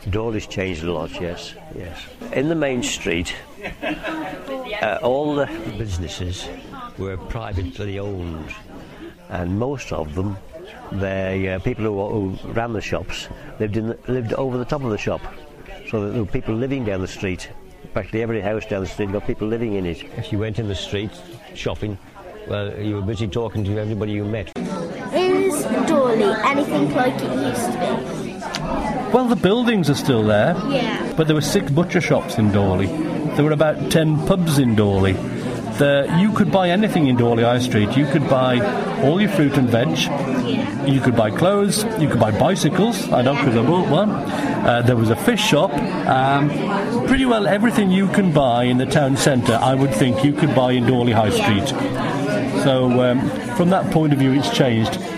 Dawley's changed a lot, yes. In the main street, all the businesses were privately owned, and most of them, the people who ran the shops lived over the top of the shop, so that there were people living down the street. Practically every house down the street got people living in it. If you went in the street shopping, well, you were busy talking to everybody you met. Is Dawley anything like it used to be? Well, the buildings are still there. Yeah. But there were 6 butcher shops in Dawley. There were about 10 pubs in Dawley. You could buy anything in Dawley High Street. You could buy all your fruit and veg. Yeah. You could buy clothes. You could buy bicycles. I know because I bought one. There was a fish shop. Pretty well everything you can buy in the town centre, I would think you could buy in Dawley High Street. So from that point of view, it's changed.